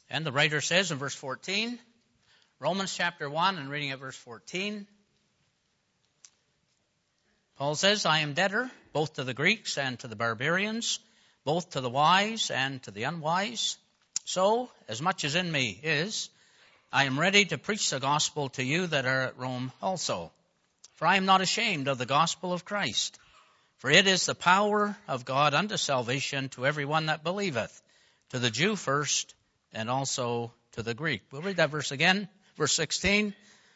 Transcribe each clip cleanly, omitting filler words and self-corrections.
And the writer says in verse 14, Romans chapter 1 and reading at verse 14, Paul says, I am debtor both to the Greeks and to the barbarians, both to the wise and to the unwise. So, as much as in me is, I am ready to preach the gospel to you that are at Rome also. For I am not ashamed of the gospel of Christ, for it is the power of God unto salvation to everyone that believeth, to the Jew first, and also to the Greek. We'll read that verse again, verse 16.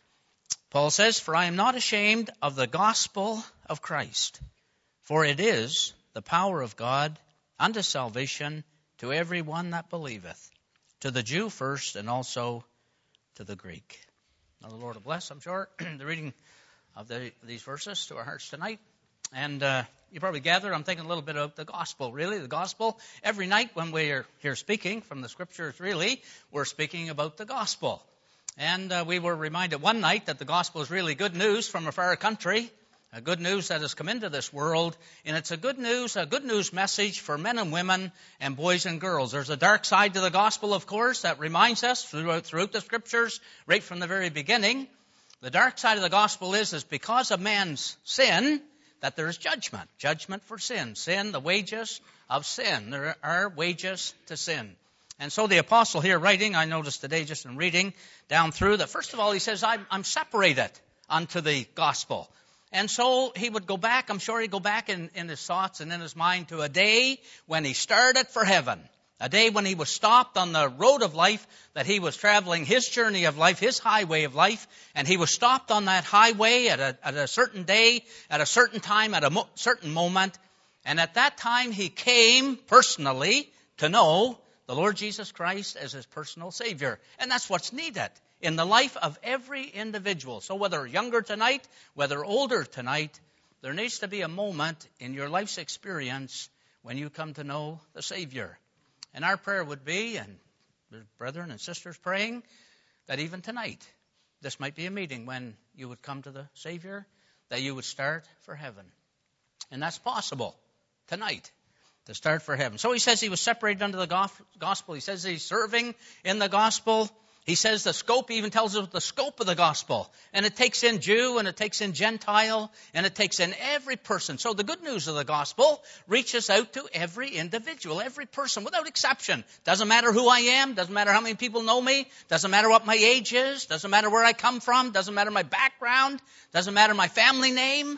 Paul says, for I am not ashamed of the gospel of Christ, for it is the power of God unto salvation to everyone that believeth, to the Jew first, and also to the Greek. Now the Lord will bless, I'm sure, the reading of these verses to our hearts tonight. And you probably gather, I'm thinking a little bit of the gospel, really. The gospel, every night when we're here speaking from the scriptures, really, we're speaking about the gospel. And we were reminded one night that the gospel is really good news from a far country, a good news that has come into this world. And it's a good news message for men and women and boys and girls. There's a dark side to the gospel, of course, that reminds us throughout the scriptures, right from the very beginning. The dark side of the gospel is because of man's sin, that there is judgment for sin. Sin, the wages of sin. There are wages to sin. And so the apostle here writing, I noticed today just in reading down through that, first of all, he says, I'm separated unto the gospel. And so he would go back, I'm sure he'd go back in his thoughts and in his mind to a day when he started for heaven. A day when he was stopped on the road of life, that he was traveling his journey of life, his highway of life, and he was stopped on that highway at a certain day, at a certain time, at a certain moment. And at that time he came personally to know the Lord Jesus Christ as his personal Savior. And that's what's needed in the life of every individual. So whether younger tonight, whether older tonight, there needs to be a moment in your life's experience when you come to know the Savior. And our prayer would be, and there's brethren and sisters praying, that even tonight, this might be a meeting when you would come to the Savior, that you would start for heaven. And that's possible tonight, to start for heaven. So he says he was separated unto the gospel. He says he's serving in the gospel. He says the scope, he even tells us the scope of the gospel. And it takes in Jew, and it takes in Gentile, and it takes in every person. So the good news of the gospel reaches out to every individual, every person, without exception. Doesn't matter who I am, doesn't matter how many people know me, doesn't matter what my age is, doesn't matter where I come from, doesn't matter my background, doesn't matter my family name.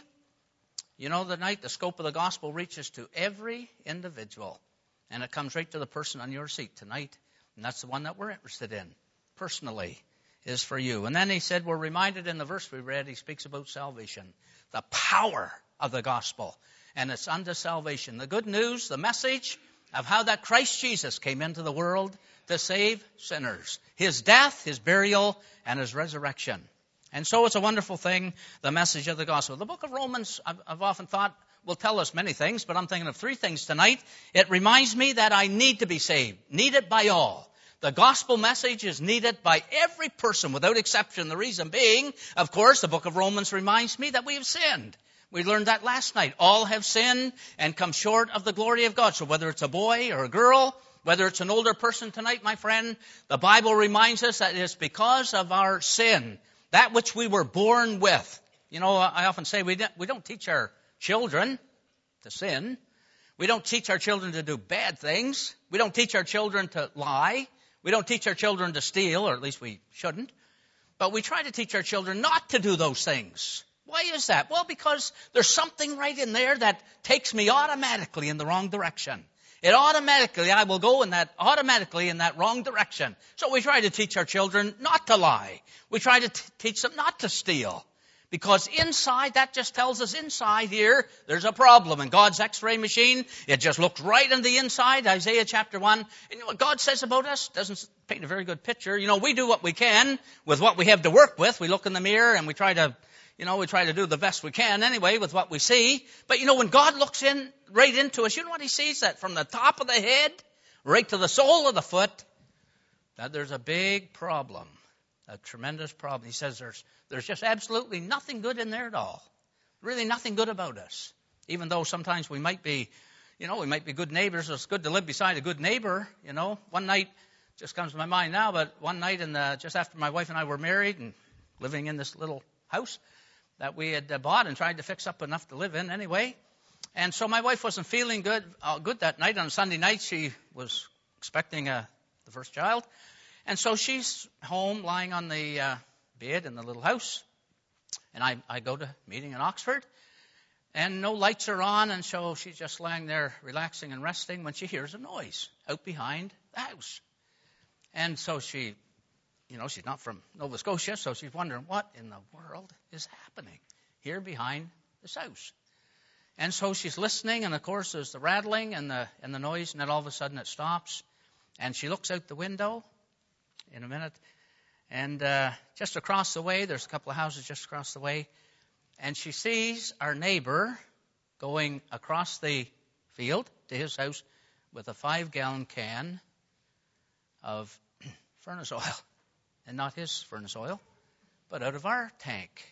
You know, tonight the scope of the gospel reaches to every individual. And it comes right to the person on your seat tonight. And that's the one that we're interested in. Personally, is for you. And then he said, we're reminded in the verse we read, he speaks about salvation, the power of the gospel, and it's unto salvation. The good news, the message of how that Christ Jesus came into the world to save sinners. His death, his burial, and his resurrection. And so it's a wonderful thing, the message of the gospel. The book of Romans, I've often thought, will tell us many things, but I'm thinking of three things tonight. It reminds me that I need to be saved, needed by all. The gospel message is needed by every person without exception. The reason being, of course, the book of Romans reminds me that we have sinned. We learned that last night. All have sinned and come short of the glory of God. So whether it's a boy or a girl, whether it's an older person tonight, my friend, the Bible reminds us that it's because of our sin, that which we were born with. You know, I often say we don't teach our children to sin. We don't teach our children to do bad things. We don't teach our children to lie. We don't teach our children to steal, or at least we shouldn't. But we try to teach our children not to do those things. Why is that? Well, because there's something right in there that takes me automatically in the wrong direction. I will go automatically in that wrong direction. So we try to teach our children not to lie. We try to teach them not to steal. Because inside, that just tells us inside here, there's a problem. And God's x-ray machine, it just looks right in the inside, Isaiah chapter 1. And you know what God says about us? Doesn't paint a very good picture. You know, we do what we can with what we have to work with. We look in the mirror and we try to do the best we can anyway with what we see. But you know, when God looks right into us, you know what he sees? That from the top of the head right to the sole of the foot, that there's a big problem. A tremendous problem. He says there's just absolutely nothing good in there at all. Really nothing good about us. Even though sometimes we might be good neighbors. It's good to live beside a good neighbor. You know, one night just comes to my mind now, but one night just after my wife and I were married and living in this little house that we had bought and tried to fix up enough to live in anyway. And so my wife wasn't feeling good that night. On Sunday night, she was expecting the first child. And so she's home lying on the bed in the little house. And I go to a meeting in Oxford. And no lights are on. And so she's just lying there relaxing and resting when she hears a noise out behind the house. And so she's not from Nova Scotia. So she's wondering what in the world is happening here behind this house. And so she's listening, and of course there's the rattling and the noise, and then all of a sudden it stops. And she looks out the window in a minute, and just across the way, there's a couple of houses just across the way, and she sees our neighbor going across the field to his house with a 5-gallon can of furnace oil, and not his furnace oil, but out of our tank.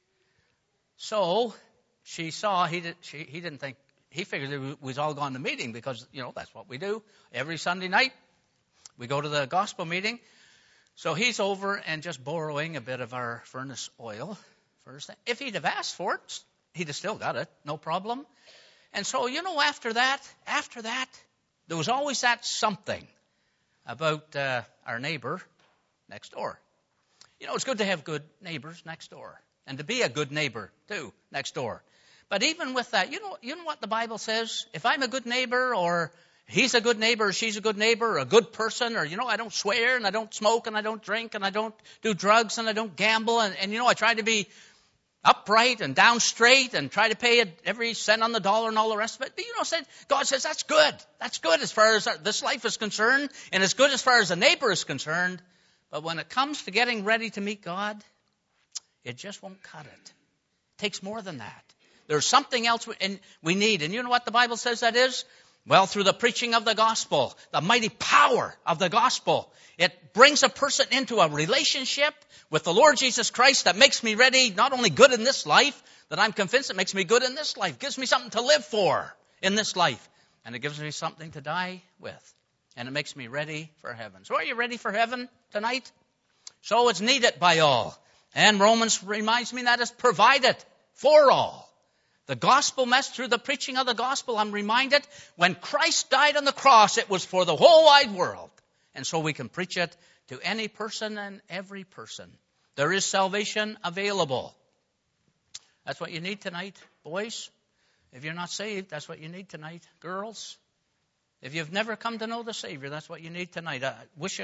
So she saw, he didn't think, he figured we was all gone to meeting because, that's what we do. Every Sunday night, we go to the gospel meeting. So he's over and just borrowing a bit of our furnace oil. If he'd have asked for it, he'd have still got it, no problem. And so, after that, there was always that something about our neighbor next door. It's good to have good neighbors next door. And to be a good neighbor, too, next door. But even with that, you know what the Bible says? If I'm a good neighbor, or he's a good neighbor, or she's a good neighbor, or a good person, or, I don't swear, and I don't smoke, and I don't drink, and I don't do drugs, and I don't gamble, and I try to be upright and down straight, and try to pay every cent on the dollar and all the rest of it. But, God says that's good. That's good as far as this life is concerned, and it's good as far as the neighbor is concerned. But when it comes to getting ready to meet God, it just won't cut it. It takes more than that. There's something else we need. And you know what the Bible says that is? Well, through the preaching of the gospel, the mighty power of the gospel, it brings a person into a relationship with the Lord Jesus Christ that makes me ready, not only good in this life, that I'm convinced it makes me good in this life, gives me something to live for in this life, and it gives me something to die with, and it makes me ready for heaven. So are you ready for heaven tonight? So it's needed by all. And Romans reminds me that it's provided for all. The gospel message, through the preaching of the gospel, I'm reminded when Christ died on the cross, it was for the whole wide world. And so we can preach it to any person and every person. There is salvation available. That's what you need tonight, boys. If you're not saved, that's what you need tonight. Girls, if you've never come to know the Savior, that's what you need tonight. I wish,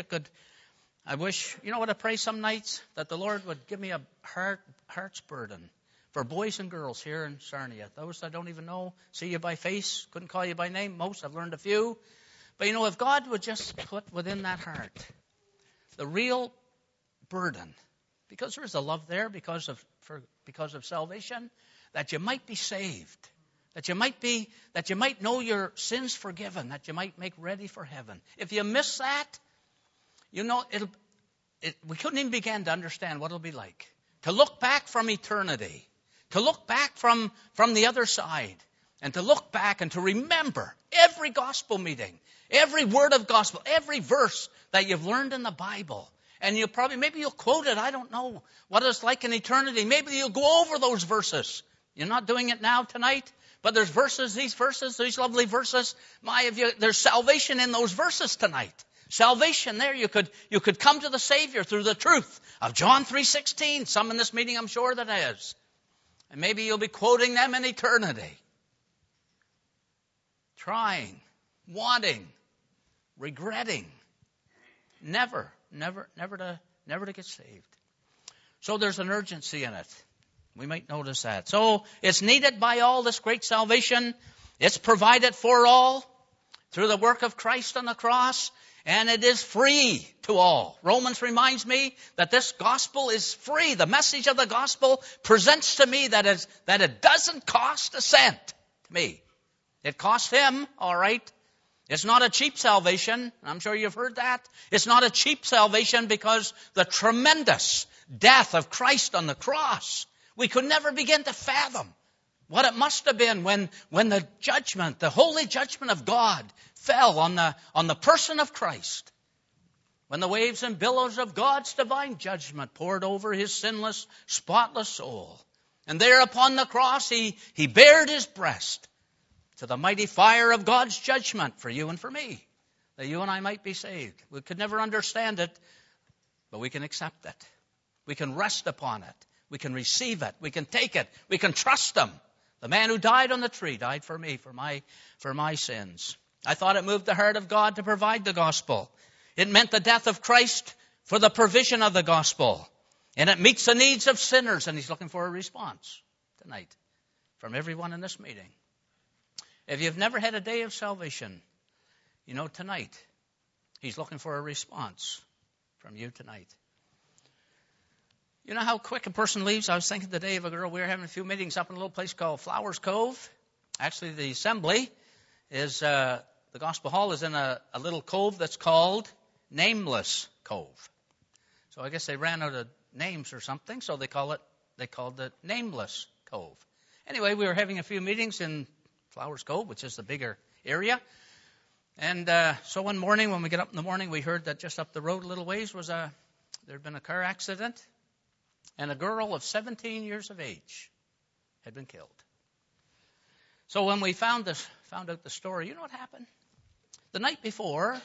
I pray some nights that the Lord would give me a heart's burden for boys and girls here in Sarnia. Those I don't even know, see you by face, couldn't call you by name. Most, I've learned a few. But if God would just put within that heart the real burden, because there is a love there because of salvation, that you might be saved, that you might know your sins forgiven, that you might make ready for heaven. If you miss that, we couldn't even begin to understand what it'll be like to look back from eternity. To look back from the other side, and to look back and to remember every gospel meeting, every word of gospel, every verse that you've learned in the Bible. And maybe you'll quote it. I don't know what it's like in eternity. Maybe you'll go over those verses. You're not doing it now tonight, but there's these lovely verses. There's salvation in those verses tonight. Salvation there, you could come to the Savior through the truth of John 3:16. Some in this meeting, I'm sure that has. And maybe you'll be quoting them in eternity. Trying, wanting, regretting, never to get saved. So there's an urgency in it. We might notice that. So it's needed by all, this great salvation. It's provided for all through the work of Christ on the cross. And it is free to all. Romans reminds me that this gospel is free. The message of the gospel presents to me that it doesn't cost a cent to me. It costs him, all right. It's not a cheap salvation. I'm sure you've heard that. It's not a cheap salvation because the tremendous death of Christ on the cross, we could never begin to fathom what it must have been when the judgment, the holy judgment of God, fell on the person of Christ. when the waves and billows of God's divine judgment poured over his sinless, spotless soul. And there upon the cross he bared his breast to the mighty fire of God's judgment for you and for me, that you and I might be saved. We could never understand it, but we can accept it. We can rest upon it. We can receive it. We can take it. We can trust him. The man who died on the tree died for me, for my sins. I thought it moved the heart of God to provide the gospel. It meant the death of Christ for the provision of the gospel. And it meets the needs of sinners. And he's looking for a response tonight from everyone in this meeting. If you've never had a day of salvation, you know tonight he's looking for a response from you tonight. You know how quick a person leaves? I was thinking today of a girl. We were having a few meetings up in a little place called Flowers Cove. Actually, the assembly is, the gospel hall is in a little cove that's called Nameless Cove. So I guess they ran out of names or something, so they called it Nameless Cove. Anyway, we were having a few meetings in Flowers Cove, which is the bigger area. And so one morning, when we get up in the morning, we heard that just up the road a little ways there had been a car accident, and a girl of 17 years of age had been killed. So when we found out the story, you know what happened? The night before,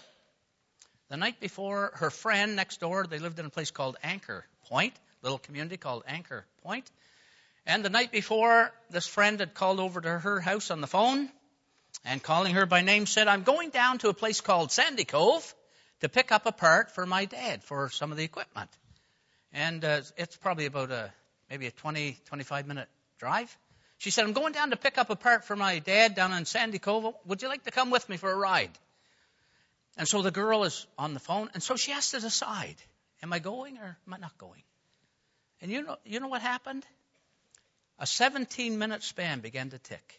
her friend next door, they lived in a place called Anchor Point, a little community called Anchor Point. And the night before, this friend had called over to her house on the phone, and calling her by name said, "I'm going down to a place called Sandy Cove to pick up a part for my dad for some of the equipment." And it's probably about maybe a 20, 25-minute drive. She said, "I'm going down to pick up a part for my dad down in Sandy Cove. Would you like to come with me for a ride?" And so the girl is on the phone, and so she has to decide, am I going or am I not going? And you know what happened? A 17-minute span began to tick.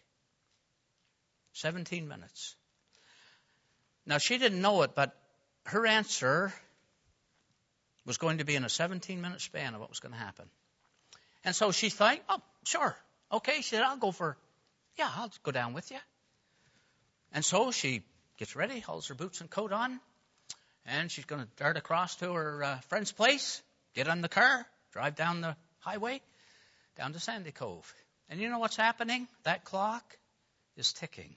17 minutes. Now, she didn't know it, but her answer was going to be in a 17-minute span of what was going to happen. And so she thought, "Oh, sure. Okay," she said, I'll go down with you. And so she gets ready, hauls her boots and coat on, and she's going to dart across to her friend's place, get on the car, drive down the highway, down to Sandy Cove. And you know what's happening? That clock is ticking.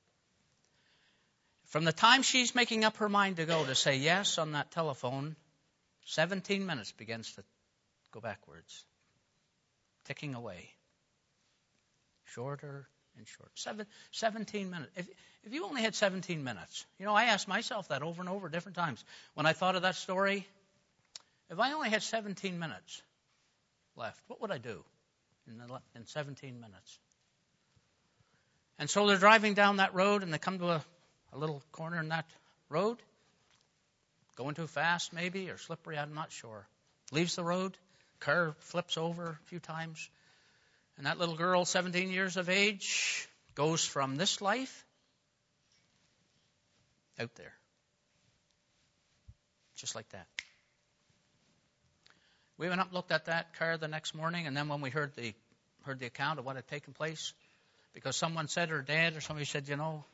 From the time she's making up her mind to go to say yes on that telephone, 17 minutes begins to go backwards, ticking away. Shorter and shorter. 17 minutes. If you only had 17 minutes, I asked myself that over and over different times. When I thought of that story, if I only had 17 minutes left, what would I do in 17 minutes? And so they're driving down that road, and they come to a little corner in that road. Going too fast, maybe, or slippery, I'm not sure. Leaves the road, car flips over a few times. And that little girl, 17 years of age, goes from this life out there. Just like that. We went up and looked at that car the next morning, and then when we heard the account of what had taken place, because someone said, her dad or somebody said,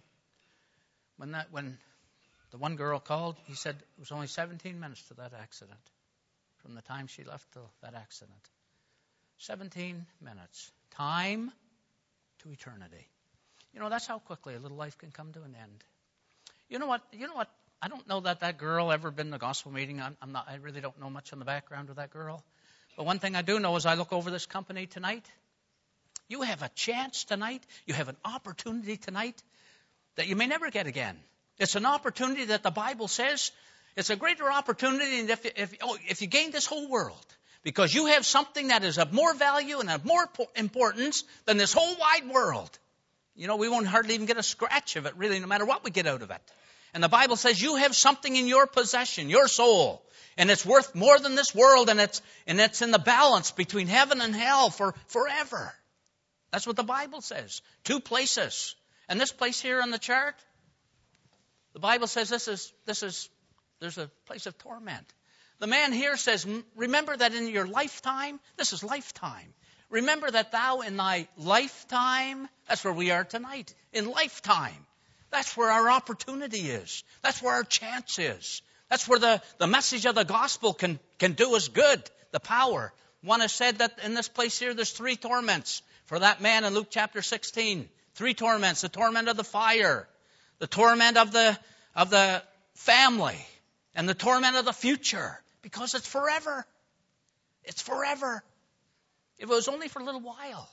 when the one girl called, he said it was only 17 minutes to that accident, from the time she left to that accident. 17 minutes. Time to eternity. That's how quickly a little life can come to an end. You know what? I don't know that girl ever been in a gospel meeting. I really don't know much on the background of that girl. But one thing I do know is I look over this company tonight. You have a chance tonight. You have an opportunity tonight that you may never get again. It's an opportunity that the Bible says it's a greater opportunity than if you gain this whole world. Because you have something that is of more value and of more importance than this whole wide world. We won't hardly even get a scratch of it, really, no matter what we get out of it. And the Bible says you have something in your possession, your soul, and it's worth more than this world, and it's in the balance between heaven and hell for forever. That's what the Bible says. Two places. And this place here on the chart, the Bible says there's a place of torment. The man here says, remember that in your lifetime, this is lifetime. Remember that thou in thy lifetime, that's where we are tonight, in lifetime. That's where our opportunity is. That's where our chance is. That's where the message of the gospel can do us good, the power. One has said that in this place here, there's 3 torments for that man in Luke chapter 16. 3 torments: the torment of the fire, the torment of the family, and the torment of the future, because it's forever. It's forever. It was only for a little while,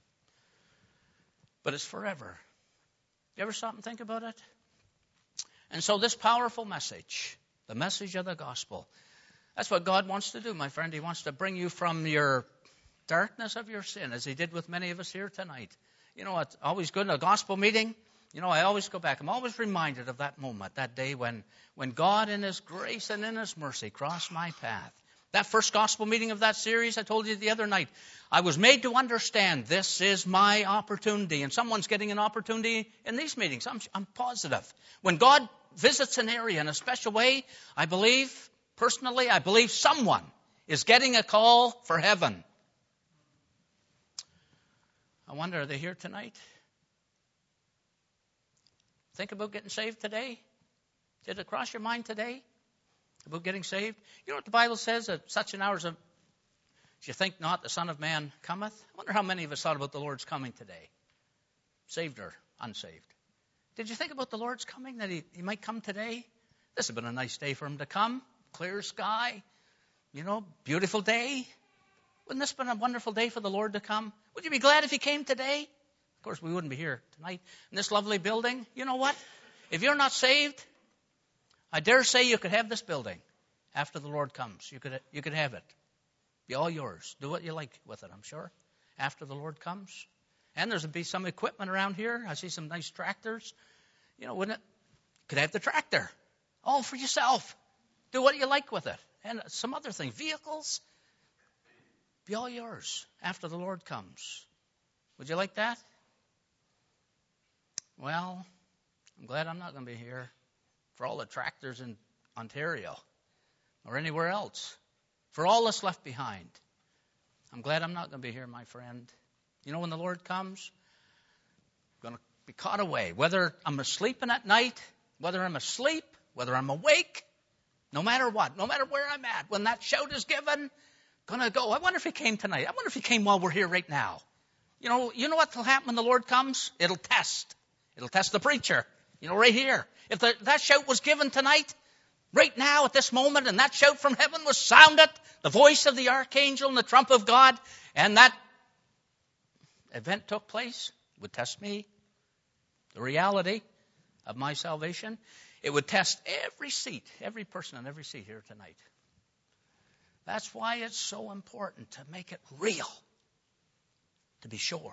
but it's forever. You ever stop and think about it? And so this powerful message, the message of the gospel, that's what God wants to do, my friend. He wants to bring you from your darkness of your sin, as he did with many of us here tonight. You know, it's always good in a gospel meeting. You know, I always go back. I'm always reminded of that moment, that day when God in his grace and in his mercy crossed my path. That first gospel meeting of that series, I told you the other night, I was made to understand this is my opportunity. And someone's getting an opportunity in these meetings. I'm positive. When God visits an area in a special way, I believe someone is getting a call for heaven. I wonder, are they here tonight? Think about getting saved today? Did it cross your mind today about getting saved? You know what the Bible says? At such an hour as you think not, the Son of Man cometh. I wonder how many of us thought about the Lord's coming today, saved or unsaved. Did you think about the Lord's coming, that he might come today? This has been a nice day for him to come. Clear sky, you know, beautiful day. Wouldn't this have been a wonderful day for the Lord to come? Would you be glad if he came today? Of course, we wouldn't be here tonight in this lovely building. You know what? If you're not saved, I dare say you could have this building after the Lord comes. You could have it. Be all yours. Do what you like with it, I'm sure, after the Lord comes. And there's be some equipment around here. I see some nice tractors. You know, wouldn't it? Could have the tractor all for yourself. Do what you like with it. And some other things, vehicles. Be all yours after the Lord comes. Would you like that? Well, I'm glad I'm not going to be here for all the tractors in Ontario or anywhere else. For all that's left behind. I'm glad I'm not going to be here, my friend. You know, when the Lord comes, I'm going to be caught away. Whether I'm asleep at night, whether I'm asleep, whether I'm awake, no matter what, no matter where I'm at, when that shout is given, going to go. I wonder if he came tonight. I wonder if he came while we're here right now. You know what will happen when the Lord comes? It'll test. It'll test the preacher. You know, right here. If that shout was given tonight, right now at this moment, and that shout from heaven was sounded, the voice of the archangel and the trump of God, and that event took place, it would test me, the reality of my salvation. It would test every seat, every person on every seat here tonight. That's why it's so important to make it real, to be sure.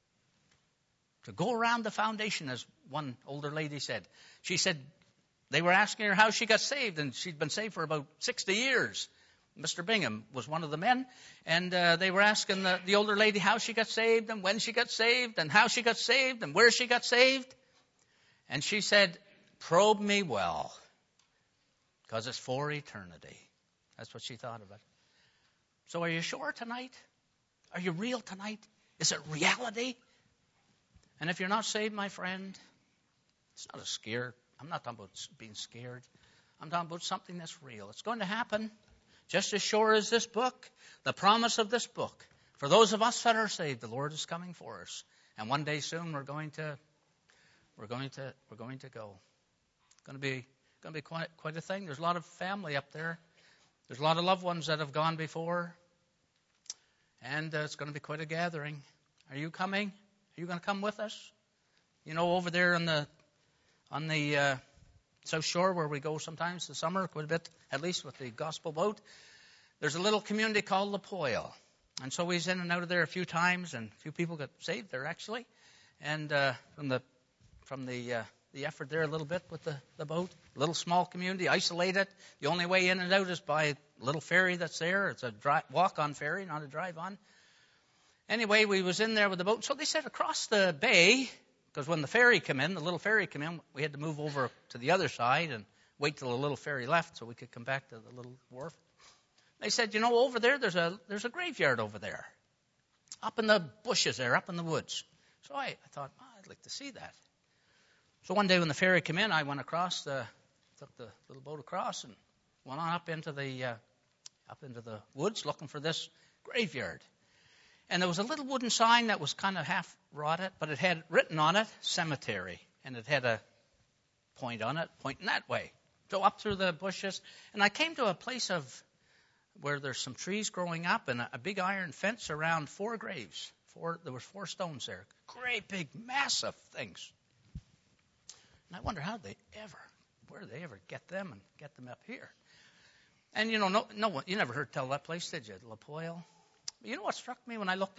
To go around the foundation, as one older lady said. She said they were asking her how she got saved, and she'd been saved for about 60 years. Mr. Bingham was one of the men, and they were asking the older lady how she got saved, and when she got saved, and how she got saved, and where she got saved. And she said, probe me well, because it's for eternity. That's what she thought of it. So are you sure tonight? Are you real tonight? Is it reality? And if you're not saved, my friend, it's not a scare. I'm not talking about being scared. I'm talking about something that's real. It's going to happen just as sure as this book, the promise of this book. For those of us that are saved, the Lord is coming for us. And one day soon we're going to go. It's going to be quite a thing. There's a lot of family up there. There's a lot of loved ones that have gone before. And it's going to be quite a gathering. Are you coming? Are you going to come with us? You know, over there on the South Shore, where we go sometimes this summer, quite a bit, at least with the gospel boat, there's a little community called Lapoille. And so we've in and out of there a few times, and a few people got saved there, actually. And from the effort there a little bit with the boat, a little small community, isolated. The only way in and out is by a little ferry that's there. It's a walk-on ferry, not a drive-on. Anyway, we was in there with the boat. So they said across the bay, because when the ferry came in, the little ferry came in, we had to move over to the other side and wait till the little ferry left so we could come back to the little wharf. They said, you know, over there, there's a graveyard over there, up in the bushes there, up in the woods. So I thought, I'd like to see that. So one day when the ferry came in, I went across, took the little boat across and went on up into the woods looking for this graveyard. And there was a little wooden sign that was kind of half rotted, but it had written on it, cemetery. And it had a point on it, pointing that way. So up through the bushes. And I came to a place where there's some trees growing up and a big iron fence around 4 graves. There was 4 stones there. Great big, massive things. And I wonder where did they ever get them and get them up here? And no one, you never heard tell that place, did you? La Poile. You know what struck me when I looked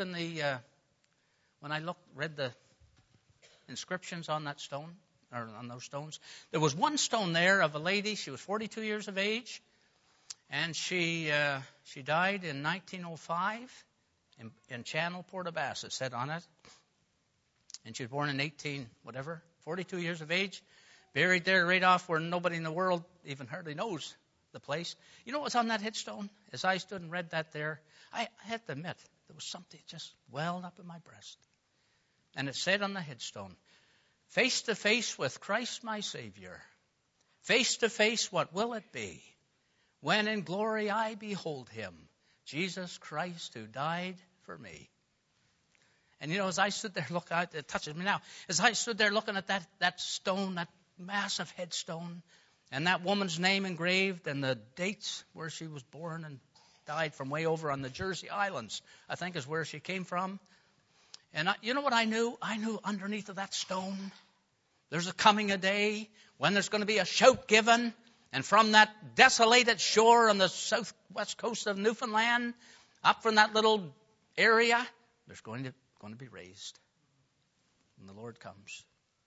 read the inscriptions on that stone, or on those stones? There was one stone there of a lady. She was 42 years of age, and she died in 1905 in Channel, Port-au-Basque. It said on it, and she was born in 42 years of age, buried there right off where nobody in the world even hardly knows the place. You know what was on that headstone? As I stood and read that there, I had to admit, there was something just welled up in my breast. And it said on the headstone, face to face with Christ my Savior. Face to face, what will it be? When in glory I behold him, Jesus Christ who died for me. And as I stood there looking, it touches me now. As I stood there looking at that stone, that massive headstone, and that woman's name engraved, and the dates where she was born and died from way over on the Jersey Islands, I think is where she came from. And you know what I knew? I knew underneath of that stone, there's a day when there's going to be a shout given, and from that desolated shore on the southwest coast of Newfoundland, up from that little area, there's going to be raised when the Lord comes.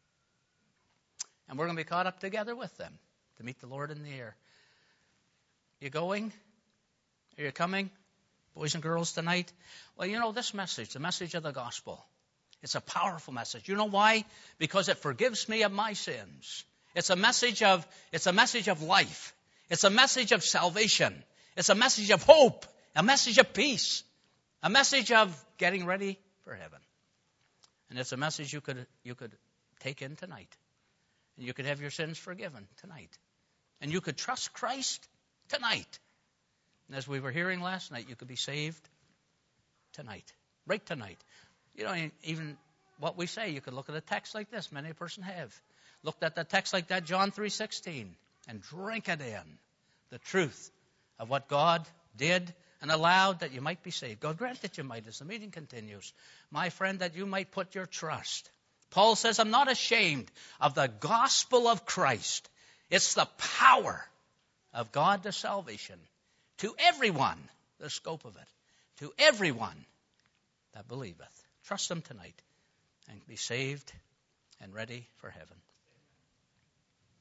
And we're going to be caught up together with them to meet the Lord in the air. You going? Are you coming, boys and girls, tonight? Well, this message, the message of the gospel, it's a powerful message. You know why? Because it forgives me of my sins. It's a message of life. It's a message of salvation. It's a message of hope, a message of peace, a message of getting ready for heaven. And it's a message you could take in tonight. And you could have your sins forgiven tonight. And you could trust Christ tonight. And as we were hearing last night, you could be saved tonight. Right tonight. Even what we say, you could look at a text like this. Many a person have. Looked at the text like that, John 3:16, and drink it in. The truth of what God did and allowed that you might be saved. God grant that you might, as the meeting continues. My friend, that you might put your trust. Paul says, I'm not ashamed of the gospel of Christ. It's the power of God to salvation to everyone, the scope of it, to everyone that believeth. Trust him tonight and be saved and ready for heaven.